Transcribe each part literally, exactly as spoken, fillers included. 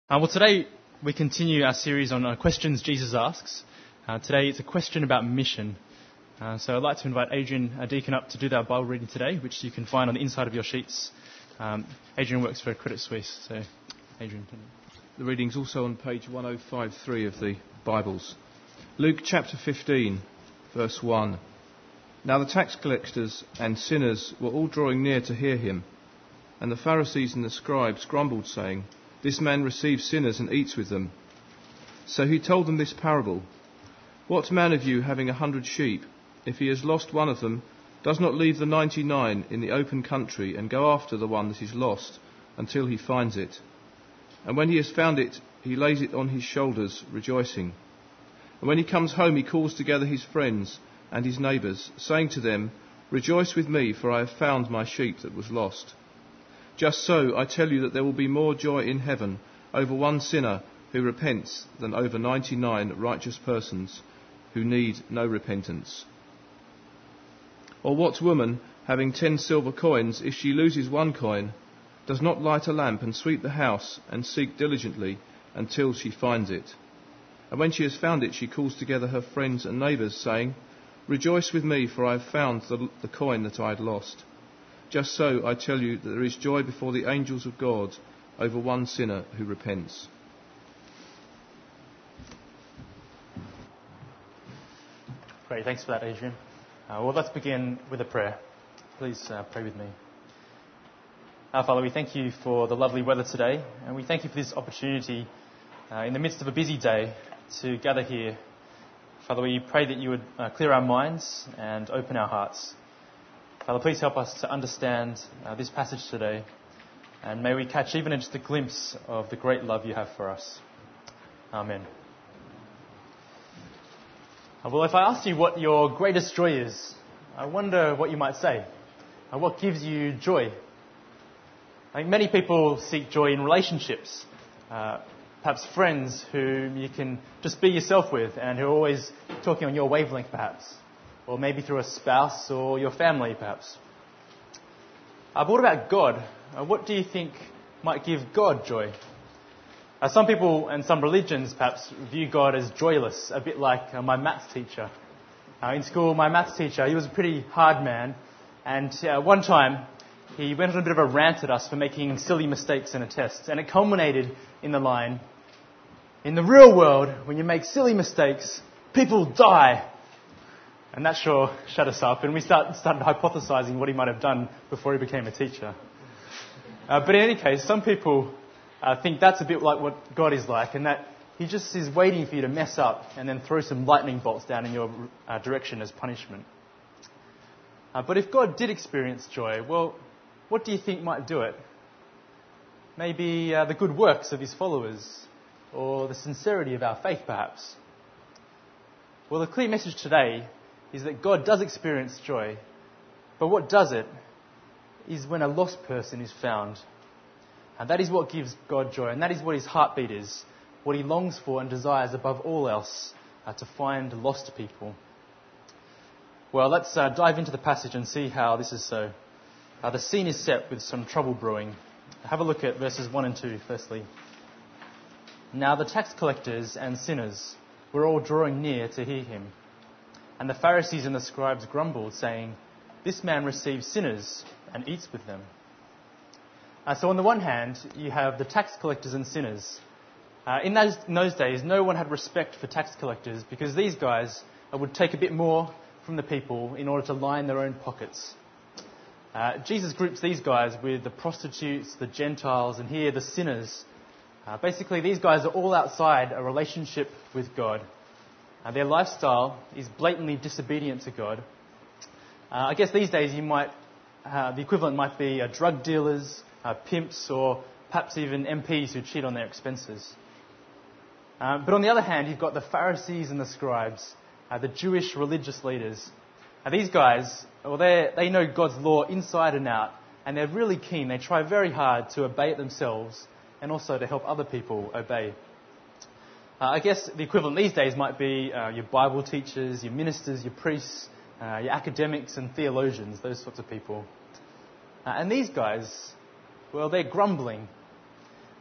Uh, well, today we continue our series on uh, questions Jesus asks. Uh, today it's a question about mission. Uh, so I'd like to invite Adrian, our deacon, up to do our Bible reading today, which you can find on the inside of your sheets. Um, Adrian works for Credit Suisse. So, Adrian. The reading's also on page one oh five three of the Bibles. Luke chapter fifteen, verse one. Now the tax collectors and sinners were all drawing near to hear him, and the Pharisees and the scribes grumbled, saying, "This man receives sinners and eats with them." So he told them this parable. "What man of you, having a hundred sheep, if he has lost one of them, does not leave the ninety-nine in the open country and go after the one that is lost until he finds it? And when he has found it, he lays it on his shoulders, rejoicing. And when he comes home, he calls together his friends and his neighbours, saying to them, 'Rejoice with me, for I have found my sheep that was lost.' Just so, I tell you that there will be more joy in heaven over one sinner who repents than over ninety-nine righteous persons who need no repentance. Or what woman, having ten silver coins, if she loses one coin, does not light a lamp and sweep the house and seek diligently until she finds it? And when she has found it, she calls together her friends and neighbours, saying, 'Rejoice with me, for I have found the, the coin that I had lost.' Just so, I tell you that there is joy before the angels of God over one sinner who repents." Great, thanks for that, Adrian. Uh, well, let's begin with a prayer. Please uh, pray with me. Our Father, we thank you for the lovely weather today, and we thank you for this opportunity uh, in the midst of a busy day to gather here. Father, we pray that you would uh, clear our minds and open our hearts. Father, please help us to understand uh, this passage today, and may we catch even just a glimpse of the great love you have for us. Amen. Uh, well, if I asked you what your greatest joy is, I wonder what you might say. Uh, what gives you joy? I think many people seek joy in relationships, uh, perhaps friends whom you can just be yourself with and who are always talking on your wavelength, perhaps. Or maybe through a spouse or your family, perhaps. Uh, but what about God? Uh, what do you think might give God joy? Uh, some people and some religions, perhaps, view God as joyless, a bit like uh, my maths teacher. Uh, in school, my maths teacher, he was a pretty hard man. And uh, one time, he went on a bit of a rant at us for making silly mistakes in a test. And it culminated in the line, "In the real world, when you make silly mistakes, people die." And that sure shut us up, and we start, started hypothesising what he might have done before he became a teacher. Uh, but in any case, some people uh, think that's a bit like what God is like, and that he just is waiting for you to mess up and then throw some lightning bolts down in your uh, direction as punishment. Uh, but if God did experience joy, well, what do you think might do it? Maybe uh, the good works of his followers, or the sincerity of our faith, perhaps. Well, the clear message today is that God does experience joy, but what does it is when a lost person is found. And that is what gives God joy, and that is what his heartbeat is, what he longs for and desires above all else, uh, to find lost people. Well, let's uh, dive into the passage and see how this is so. Uh, the scene is set with some trouble brewing. Have a look at verses one and two, firstly. "Now the tax collectors and sinners were all drawing near to hear him. And the Pharisees and the scribes grumbled, saying, 'This man receives sinners and eats with them.'" Uh, so on the one hand, you have the tax collectors and sinners. Uh, in, those, in those days, no one had respect for tax collectors because these guys uh, would take a bit more from the people in order to line their own pockets. Uh, Jesus groups these guys with the prostitutes, the Gentiles, and here the sinners. Uh, basically, these guys are all outside a relationship with God. Uh, their lifestyle is blatantly disobedient to God. Uh, I guess these days you might, uh, the equivalent might be uh, drug dealers, uh, pimps, or perhaps even M Ps who cheat on their expenses. Uh, but on the other hand, you've got the Pharisees and the scribes, uh, the Jewish religious leaders. Uh, these guys, well, they they know God's law inside and out, and they're really keen. They try very hard to obey it themselves and also to help other people obey. Uh, I guess the equivalent these days might be uh, your Bible teachers, your ministers, your priests, uh, your academics and theologians, those sorts of people. Uh, and these guys, well, they're grumbling.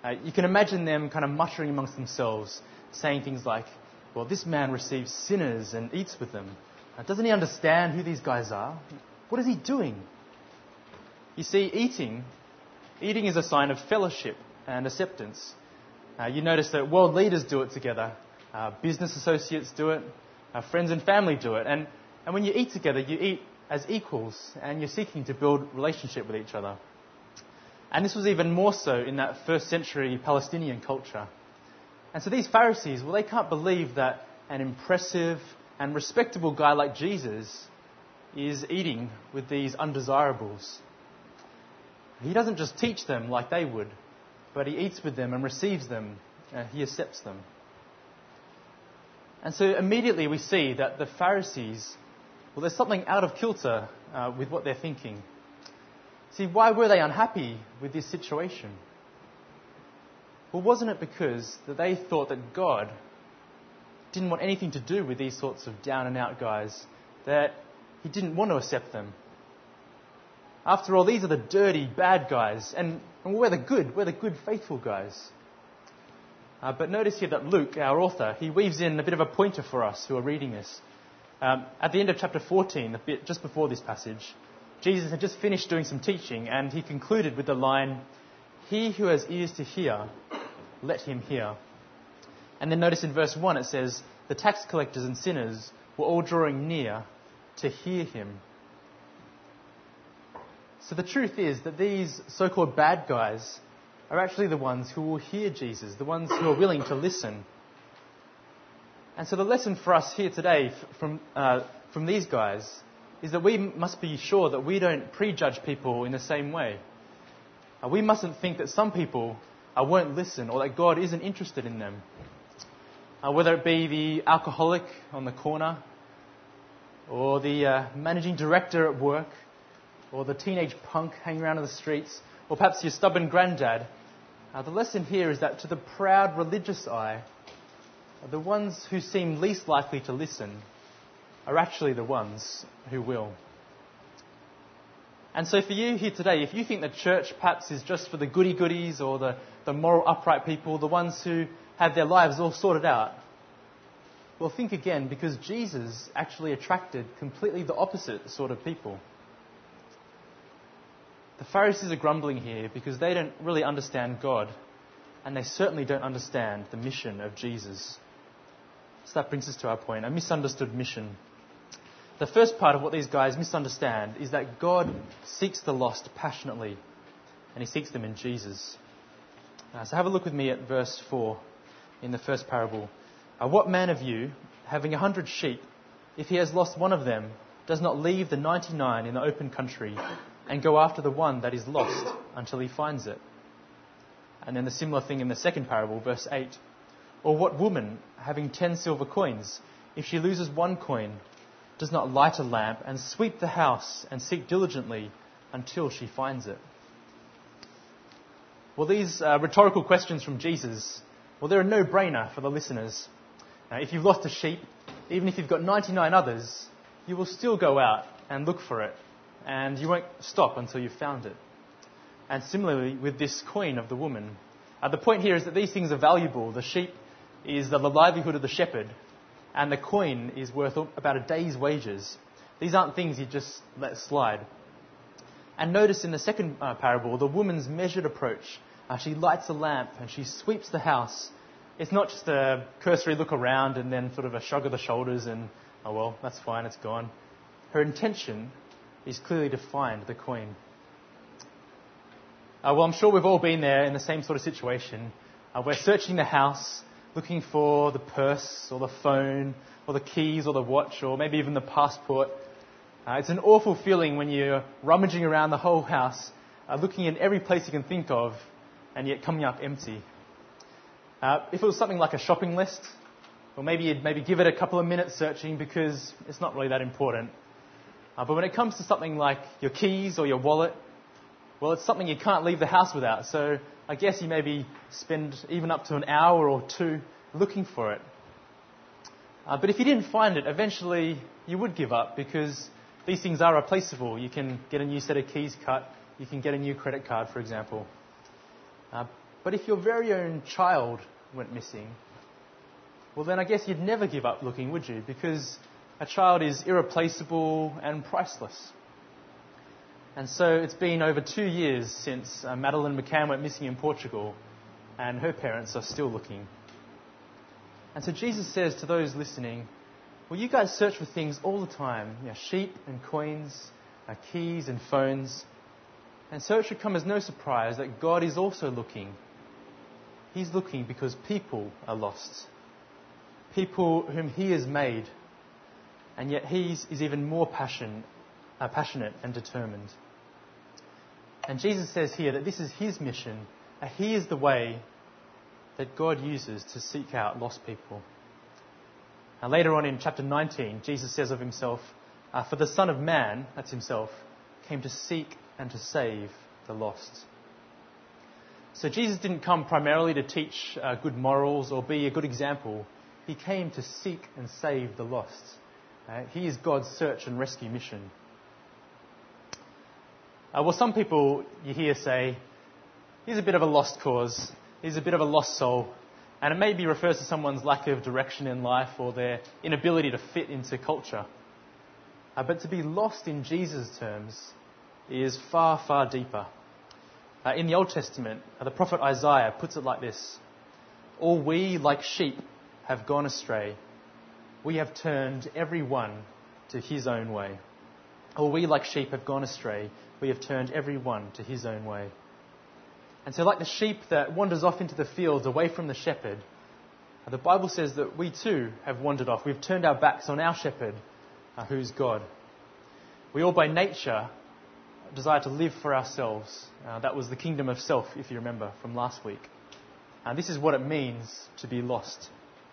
Uh, you can imagine them kind of muttering amongst themselves, saying things like, well, this man receives sinners and eats with them. Uh, doesn't he understand who these guys are? What is he doing? You see, eating, eating is a sign of fellowship and acceptance. Uh, you notice that world leaders do it together. Uh, business associates do it. Uh, friends and family do it. And, and when you eat together, you eat as equals, and you're seeking to build relationship with each other. And this was even more so in that first century Palestinian culture. And so these Pharisees, well, they can't believe that an impressive and respectable guy like Jesus is eating with these undesirables. He doesn't just teach them like they would, but he eats with them and receives them. Uh, he accepts them. And so immediately we see that the Pharisees, well, there's something out of kilter uh, with what they're thinking. See, why were they unhappy with this situation? Well, wasn't it because that they thought that God didn't want anything to do with these sorts of down-and-out guys, that he didn't want to accept them? After all, these are the dirty, bad guys, and, and we're the good, we're the good, faithful guys. Uh, but notice here that Luke, our author, he weaves in a bit of a pointer for us who are reading this. Um, at the end of chapter fourteen, a bit just before this passage, Jesus had just finished doing some teaching, and he concluded with the line, "He who has ears to hear, let him hear." And then notice in verse one it says, the tax collectors and sinners were all drawing near to hear him. So the truth is that these so-called bad guys are actually the ones who will hear Jesus, the ones who are willing to listen. And so the lesson for us here today from, uh, from these guys is that we must be sure that we don't prejudge people in the same way. Uh, we mustn't think that some people uh, won't listen or that God isn't interested in them. Uh, whether it be the alcoholic on the corner, or the uh, managing director at work, or the teenage punk hanging around in the streets, or perhaps your stubborn granddad, uh, the lesson here is that to the proud religious eye, uh, the ones who seem least likely to listen are actually the ones who will. And so for you here today, if you think that church perhaps is just for the goody-goodies or the, the moral upright people, the ones who have their lives all sorted out, well, think again, because Jesus actually attracted completely the opposite sort of people. The Pharisees are grumbling here because they don't really understand God, and they certainly don't understand the mission of Jesus. So that brings us to our point, a misunderstood mission. The first part of what these guys misunderstand is that God seeks the lost passionately, and he seeks them in Jesus. Uh, so have a look with me at verse four in the first parable. Uh, what man of you, having a hundred sheep, if he has lost one of them, does not leave the ninety-nine in the open country and go after the one that is lost until he finds it? And then the similar thing in the second parable, verse eight. Or what woman, having ten silver coins, if she loses one coin, does not light a lamp and sweep the house and seek diligently until she finds it? Well, these uh, rhetorical questions from Jesus, well, they're a no-brainer for the listeners. Now, if you've lost a sheep, even if you've got ninety-nine others, you will still go out and look for it, and you won't stop until you've found it. And similarly with this coin of the woman, uh, the point here is that these things are valuable. The sheep is the livelihood of the shepherd, and the coin is worth about a day's wages. These aren't things you just let slide. And notice in the second uh, parable, the woman's measured approach. Uh, she lights a lamp and she sweeps the house. It's not just a cursory look around and then sort of a shrug of the shoulders and, oh well, that's fine, it's gone. Her intention is clearly to find the coin. Uh, well, I'm sure we've all been there in the same sort of situation. Uh, we're searching the house, looking for the purse or the phone or the keys or the watch or maybe even the passport. Uh, it's an awful feeling when you're rummaging around the whole house, uh, looking in every place you can think of, and yet coming up empty. Uh, if it was something like a shopping list, well, maybe you'd maybe give it a couple of minutes searching because it's not really that important. Uh, but when it comes to something like your keys or your wallet, well, it's something you can't leave the house without. So I guess you maybe spend even up to an hour or two looking for it. Uh, but if you didn't find it, eventually you would give up because these things are replaceable. You can get a new set of keys cut. You can get a new credit card, for example. Uh, But if your very own child went missing, well then I guess you'd never give up looking, would you? Because a child is irreplaceable and priceless. And so it's been over two years since uh, Madeline McCann went missing in Portugal, and her parents are still looking. And so Jesus says to those listening, well, you guys search for things all the time, you know, sheep and coins, uh, keys and phones. And so it should come as no surprise that God is also looking. He's looking because people are lost. People whom he has made. And yet he is even more passion, uh, passionate and determined. And Jesus says here that this is his mission. Uh, he is the way that God uses to seek out lost people. And later on in chapter nineteen, Jesus says of himself, uh, for the Son of Man, that's himself, came to seek and to save the lost. So Jesus didn't come primarily to teach uh, good morals or be a good example. He came to seek and save the lost. Uh, he is God's search and rescue mission. Uh, well, some people you hear say, he's a bit of a lost cause. He's a bit of a lost soul. And it maybe refers to someone's lack of direction in life or their inability to fit into culture. Uh, but to be lost in Jesus' terms is far, far deeper. Uh, in the Old Testament, uh, the prophet Isaiah puts it like this. All we, like sheep, have gone astray. We have turned every one to his own way. All we, like sheep, have gone astray. We have turned every one to his own way. And so like the sheep that wanders off into the fields away from the shepherd, the Bible says that we too have wandered off. We've turned our backs on our shepherd, uh, who's God. We all by nature desire to live for ourselves. Uh, that was the kingdom of self, if you remember, from last week. And this is what it means to be lost.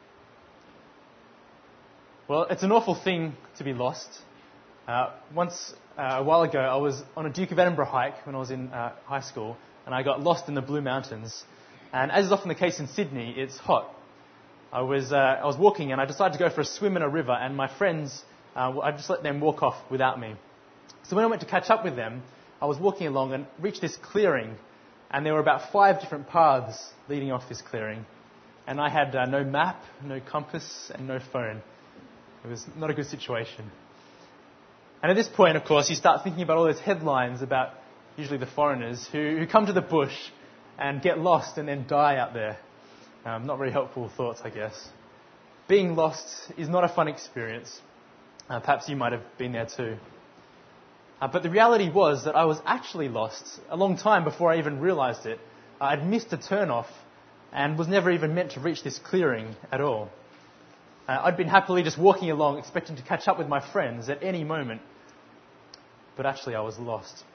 Well, it's an awful thing to be lost. Uh, once, uh, a while ago, I was on a Duke of Edinburgh hike when I was in uh, high school, and I got lost in the Blue Mountains. And as is often the case in Sydney, it's hot. I was uh, I was walking and I decided to go for a swim in a river, and my friends, uh, I just let them walk off without me. So when I went to catch up with them, I was walking along and reached this clearing, and there were about five different paths leading off this clearing. And I had uh, no map, no compass, and no phone. It was not a good situation. And at this point, of course, you start thinking about all those headlines about usually the foreigners who, who come to the bush and get lost and then die out there. Um, not very helpful thoughts, I guess. Being lost is not a fun experience. Uh, perhaps you might have been there too. Uh, but the reality was that I was actually lost a long time before I even realised it. Uh, I'd missed a turn-off and was never even meant to reach this clearing at all. Uh, I'd been happily just walking along, expecting to catch up with my friends at any moment. But actually I was lost.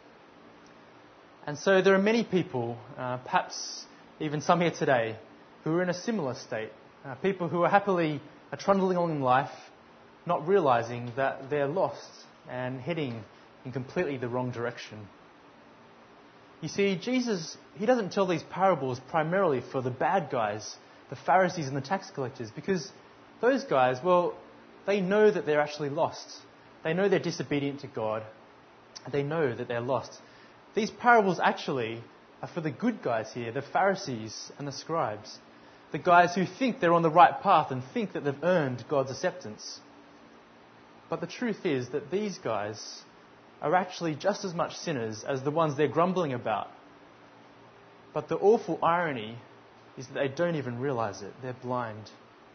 And so there are many people, uh, perhaps even some here today, who are in a similar state. Uh, people who are happily uh, trundling along in life, not realising that they're lost and heading in completely the wrong direction. You see, Jesus, he doesn't tell these parables primarily for the bad guys, the Pharisees and the tax collectors, because those guys, well, they know that they're actually lost. They know they're disobedient to God. They know that they're lost. These parables actually are for the good guys here, the Pharisees and the scribes. The guys who think they're on the right path and think that they've earned God's acceptance. But the truth is that these guys are actually just as much sinners as the ones they're grumbling about. But the awful irony is that they don't even realise it. They're blind.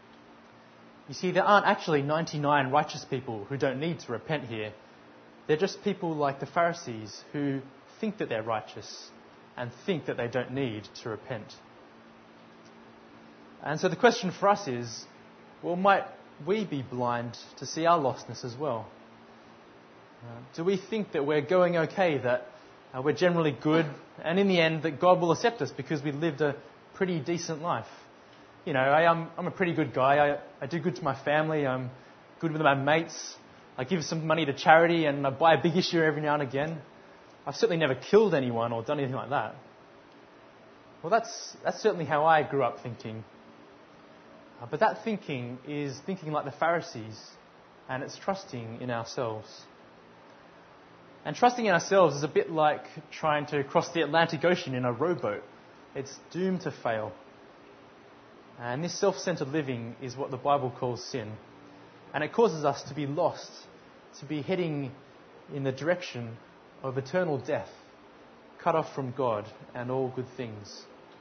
You see, there aren't actually ninety-nine righteous people who don't need to repent here. They're just people like the Pharisees who think that they're righteous and think that they don't need to repent. And so the question for us is, well, might we be blind to see our lostness as well? Uh, do we think that we're going okay, that uh, we're generally good, and in the end that God will accept us because we lived a pretty decent life? You know, I, I'm, I'm a pretty good guy. I, I do good to my family. I'm good with my mates. I give some money to charity and I buy a big issue every now and again. I've certainly never killed anyone or done anything like that. Well, that's, that's certainly how I grew up thinking. Uh, but that thinking is thinking like the Pharisees, and it's trusting in ourselves. And trusting in ourselves is a bit like trying to cross the Atlantic Ocean in a rowboat. it's doomed to fail. And this self-centered living is what the Bible calls sin. And it causes us to be lost, to be heading in the direction of eternal death, cut off from God and all good things.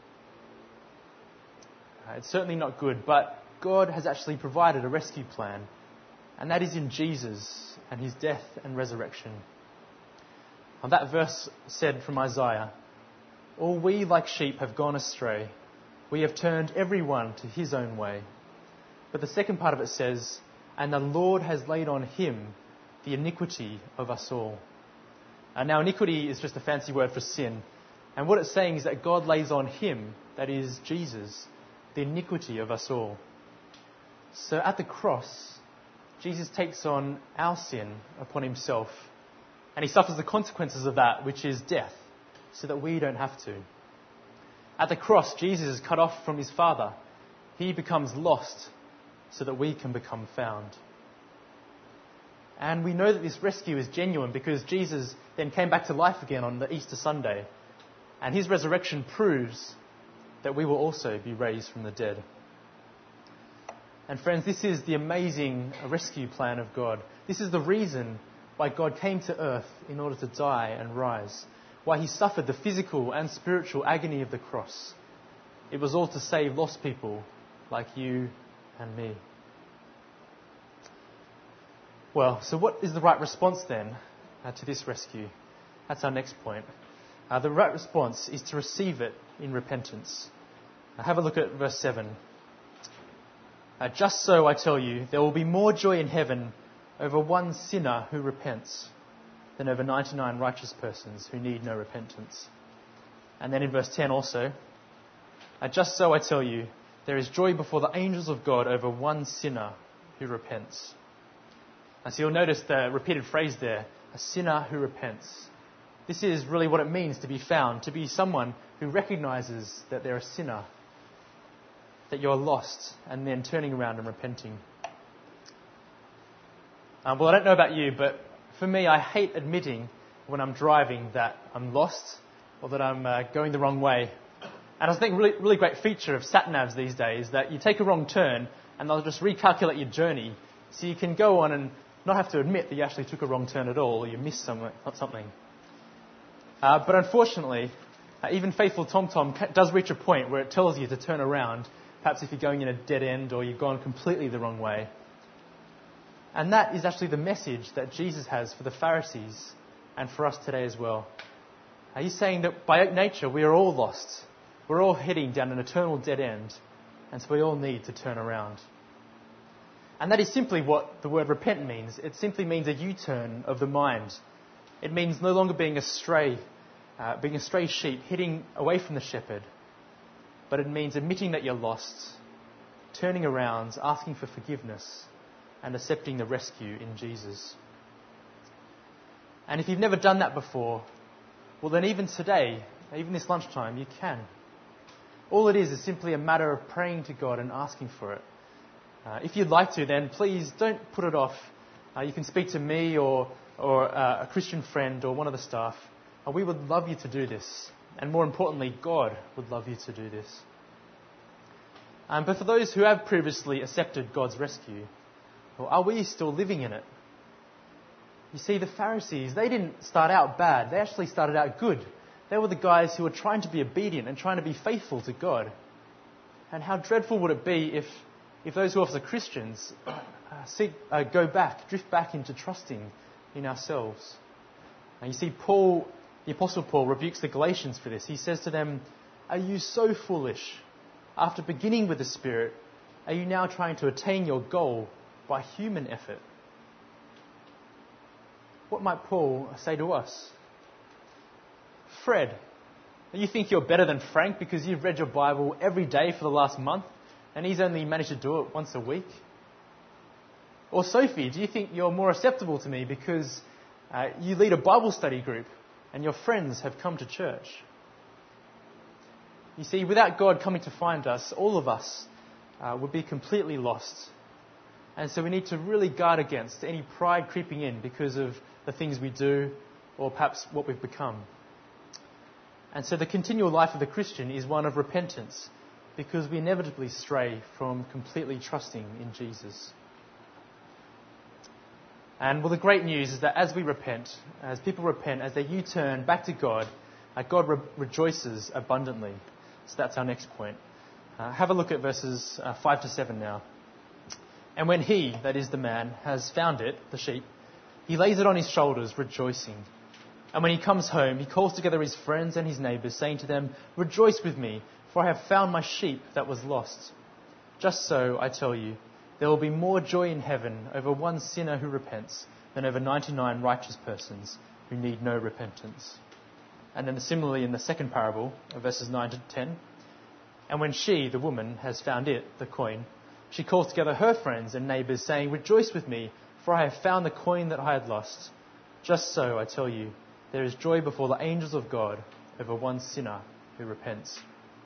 Uh, it's certainly not good, but God has actually provided a rescue plan, and that is in Jesus and his death and resurrection. And that verse said from Isaiah, "All we like sheep have gone astray. We have turned everyone to his own way." But the second part of it says, "And the Lord has laid on him the iniquity of us all." And now iniquity is just a fancy word for sin. And what it's saying is that God lays on him, that is Jesus, the iniquity of us all. So at the cross, Jesus takes on our sin upon himself, and he suffers the consequences of that, which is death, so that we don't have to. At the cross, Jesus is cut off from his Father. He becomes lost so that we can become found. And we know that this rescue is genuine because Jesus then came back to life again on the Easter Sunday. And his resurrection proves that we will also be raised from the dead. And friends, this is the amazing rescue plan of God. This is the reason why God came to earth in order to die and rise. Why he suffered the physical and spiritual agony of the cross. It was all to save lost people like you and me. Well, so what is the right response then uh, to this rescue? That's our next point. Uh, the right response is to receive it in repentance. Uh, have a look at verse seven. Uh, Just so I tell you, there will be more joy in heaven over one sinner who repents than over ninety-nine righteous persons who need no repentance. And then in verse ten also, uh, just so I tell you, there is joy before the angels of God over one sinner who repents. And so you'll notice the repeated phrase there, a sinner who repents. This is really what it means to be found, to be someone who recognises that they're a sinner, that you're lost, and then turning around and repenting. Um, well, I don't know about you, but for me, I hate admitting when I'm driving that I'm lost or that I'm uh, going the wrong way. And I think a really, really great feature of sat-navs these days that you take a wrong turn and they'll just recalculate your journey so you can go on and not have to admit that you actually took a wrong turn at all or you missed something. Uh, but unfortunately, uh, even faithful TomTom does reach a point where it tells you to turn around, perhaps if you're going in a dead end or you've gone completely the wrong way. And that is actually the message that Jesus has for the Pharisees and for us today as well. Uh, he's saying that by nature we are all lost. We're all heading down an eternal dead end, and so we all need to turn around. And that is simply what the word repent means. It simply means a U-turn of the mind. It means no longer being a stray, uh, being a stray sheep, heading away from the shepherd. But it means admitting that you're lost, turning around, asking for forgiveness, and accepting the rescue in Jesus. And if you've never done that before, well then even today, even this lunchtime, you can. All it is is simply a matter of praying to God and asking for it. Uh, if you'd like to, then please don't put it off. Uh, you can speak to me or, or uh, a Christian friend or one of the staff. Uh, we would love you to do this. And more importantly, God would love you to do this. Um, but for those who have previously accepted God's rescue, well, are we still living in it? You see, the Pharisees, they didn't start out bad. They actually started out good. They were the guys who were trying to be obedient and trying to be faithful to God. And how dreadful would it be if, if those who are Christians uh, seek, uh, go back, drift back into trusting in ourselves. And you see, Paul, the Apostle Paul, rebukes the Galatians for this. He says to them, "Are you so foolish? After beginning with the Spirit, are you now trying to attain your goal by human effort?" What might Paul say to us? Fred, you think you're better than Frank because you've read your Bible every day for the last month and he's only managed to do it once a week? Or Sophie, do you think you're more acceptable to me because uh, you lead a Bible study group and your friends have come to church? You see, without God coming to find us, all of us uh, would be completely lost. And so we need to really guard against any pride creeping in because of the things we do or perhaps what we've become. And so the continual life of the Christian is one of repentance, because we inevitably stray from completely trusting in Jesus. And well, the great news is that as we repent, as people repent, as they U-turn back to God, uh, God re- rejoices abundantly. So that's our next point. Uh, have a look at verses uh, five to seven now. And when he, that is the man, has found it, the sheep, he lays it on his shoulders, rejoicing. And when he comes home, he calls together his friends and his neighbours, saying to them, "Rejoice with me, for I have found my sheep that was lost." Just so, I tell you, there will be more joy in heaven over one sinner who repents than over ninety-nine righteous persons who need no repentance. And then similarly in the second parable, verses nine to ten, and when she, the woman, has found it, the coin, she calls together her friends and neighbours, saying, "Rejoice with me, for I have found the coin that I had lost." Just so, I tell you, there is joy before the angels of God over one sinner who repents.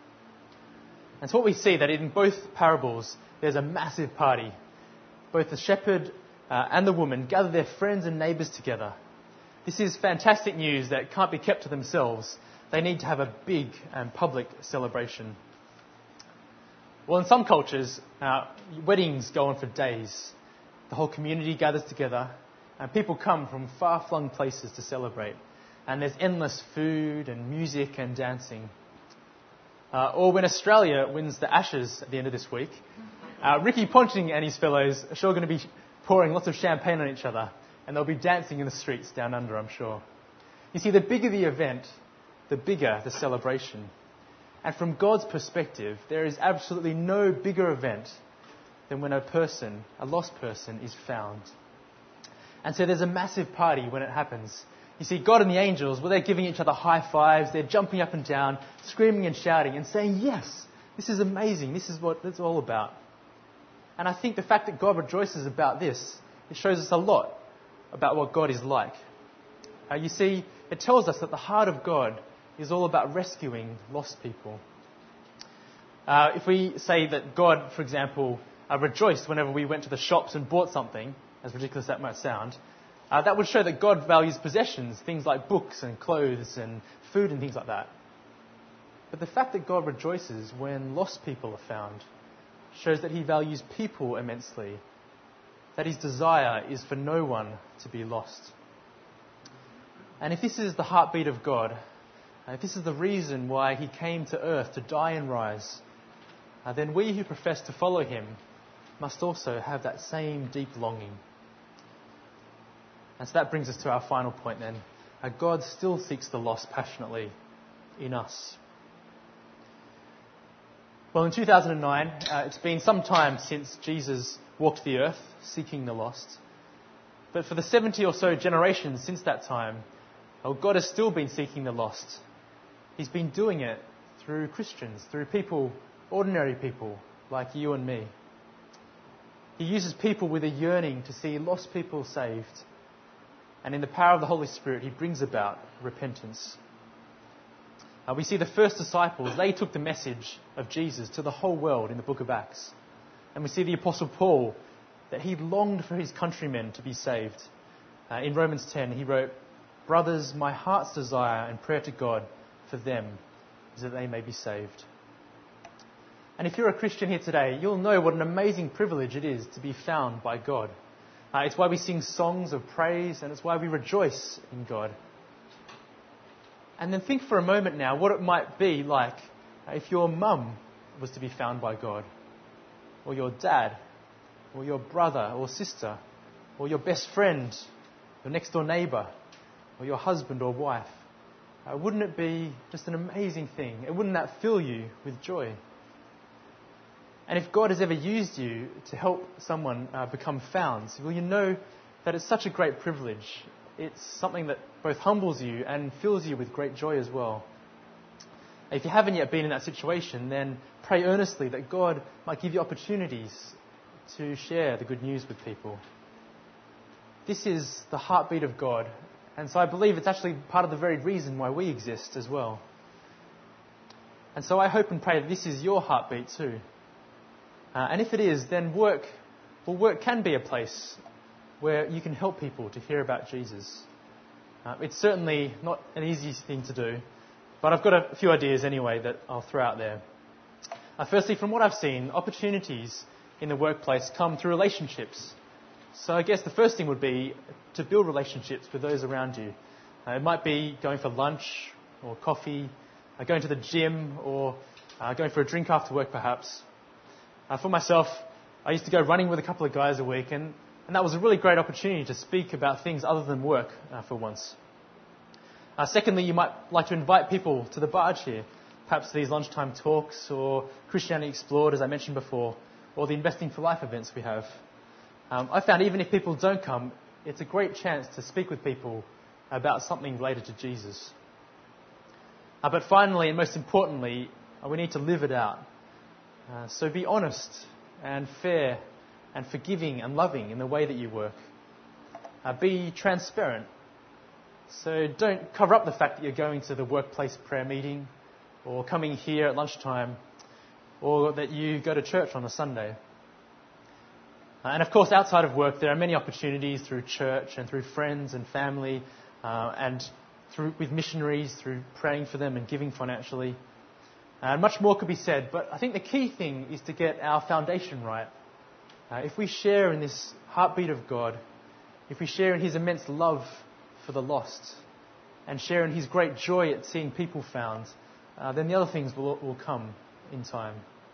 And so what we see that in both parables, there's a massive party. Both the shepherd uh, and the woman gather their friends and neighbours together. This is fantastic news that can't be kept to themselves. They need to have a big and public celebration. Well, in some cultures, uh, weddings go on for days. The whole community gathers together, and people come from far-flung places to celebrate. And there's endless food and music and dancing. Uh, or when Australia wins the Ashes at the end of this week, uh, Ricky Ponting and his fellows are sure going to be pouring lots of champagne on each other, and they'll be dancing in the streets down under, I'm sure. You see, the bigger the event, the bigger the celebration. And from God's perspective, there is absolutely no bigger event than when a person, a lost person, is found. And so there's a massive party when it happens. You see, God and the angels, well, they're giving each other high fives, they're jumping up and down, screaming and shouting and saying, "Yes, this is amazing, this is what it's all about." And I think the fact that God rejoices about this, it shows us a lot about what God is like. Uh, you see, it tells us that the heart of God is all about rescuing lost people. Uh, if we say that God, for example, uh, rejoiced whenever we went to the shops and bought something, as ridiculous that might sound, Uh, that would show that God values possessions, things like books and clothes and food and things like that. But the fact that God rejoices when lost people are found shows that he values people immensely, that his desire is for no one to be lost. And if this is the heartbeat of God, if this is the reason why he came to earth to die and rise, uh, then we who profess to follow him must also have that same deep longing. And so that brings us to our final point then. Uh, God still seeks the lost passionately in us. Well, in two thousand nine, uh, it's been some time since Jesus walked the earth seeking the lost. But for the seventy or so generations since that time, well, God has still been seeking the lost. He's been doing it through Christians, through people, ordinary people like you and me. He uses people with a yearning to see lost people saved. And in the power of the Holy Spirit, he brings about repentance. Uh, we see the first disciples, they took the message of Jesus to the whole world in the book of Acts. And we see the Apostle Paul, that he longed for his countrymen to be saved. Uh, in Romans ten, he wrote, "Brothers, my heart's desire and prayer to God for them is that they may be saved." And if you're a Christian here today, you'll know what an amazing privilege it is to be found by God. Uh, it's why we sing songs of praise, and it's why we rejoice in God. And then think for a moment now what it might be like uh, if your mum was to be found by God, or your dad, or your brother or sister, or your best friend, your next door neighbour, or your husband or wife. Uh, wouldn't it be just an amazing thing? And wouldn't that fill you with joy? And if God has ever used you to help someone uh, become found, well, you know that it's such a great privilege. It's something that both humbles you and fills you with great joy as well. If you haven't yet been in that situation, then pray earnestly that God might give you opportunities to share the good news with people. This is the heartbeat of God, and so I believe it's actually part of the very reason why we exist as well. And so I hope and pray that this is your heartbeat too. Uh, and if it is, then work, well, work can be a place where you can help people to hear about Jesus. Uh, it's certainly not an easy thing to do, But I've got a few ideas anyway that I'll throw out there. Uh, firstly, from what I've seen, opportunities in the workplace come through relationships. So I guess the first thing would be to build relationships with those around you. Uh, it might be going for lunch or coffee, uh, going to the gym, or uh, going for a drink after work perhaps. Uh, for myself, I used to go running with a couple of guys a week, and, and that was a really great opportunity to speak about things other than work uh, for once. Uh, secondly, you might like to invite people to the barge here, perhaps these lunchtime talks or Christianity Explored, as I mentioned before, or the Investing for Life events we have. Um, I found even if people don't come, it's a great chance to speak with people about something related to Jesus. Uh, but finally, and most importantly, uh, we need to live it out. Uh, so be honest and fair and forgiving and loving in the way that you work. Uh, be transparent. So don't cover up the fact that you're going to the workplace prayer meeting or coming here at lunchtime or that you go to church on a Sunday. Uh, and of course, outside of work, there are many opportunities through church and through friends and family uh, and through with missionaries, through praying for them and giving financially. Uh, and much more could be said, but I think the key thing is to get our foundation right. Uh, if we share in this heartbeat of God, if we share in His immense love for the lost and share in His great joy at seeing people found, uh, then the other things will, will come in time.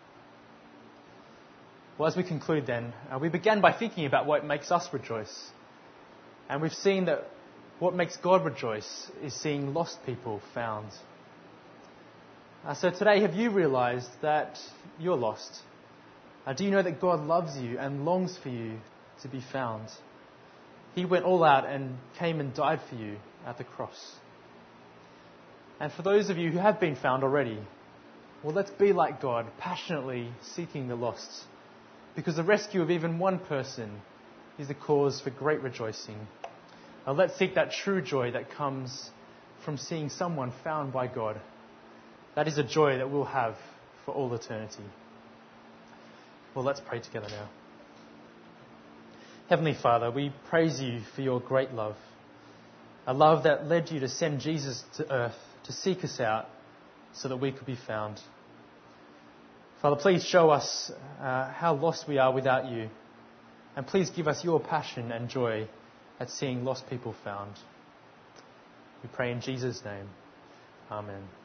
Well, as we conclude then, uh, we began by thinking about what makes us rejoice. And we've seen that what makes God rejoice is seeing lost people found. Uh, so today, have you realised that you're lost? Uh, do you know that God loves you and longs for you to be found? He went all out and came and died for you at the cross. And for those of you who have been found already, well, let's be like God, passionately seeking the lost. Because the rescue of even one person is the cause for great rejoicing. Now, let's seek that true joy that comes from seeing someone found by God. That is a joy that we'll have for all eternity. Well, let's pray together now. Heavenly Father, we praise you for your great love. A love that led you to send Jesus to earth to seek us out so that we could be found. Father, please show us uh, how lost we are without you. And please give us your passion and joy at seeing lost people found. We pray in Jesus' name. Amen.